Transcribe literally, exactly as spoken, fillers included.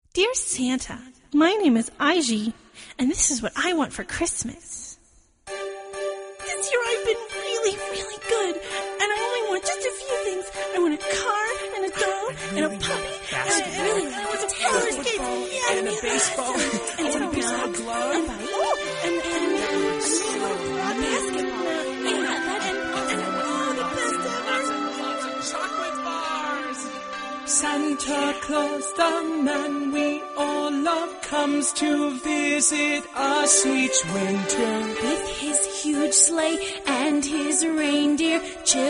Dear Santa, my name is Aiji, and this is what I want for Christmas. This year I've been really, really good, and I only want just a few things. I want a car, and a doll, and a puppy, and I really I want some roller skates, yeah, and a baseball, and I want a baseball glove, and and and and a basketball, yeah, that and and all the best ever. lots of chocolate bars. Santa Claus, the man we all love, comes to visit us each winter. With his huge sleigh and his reindeer,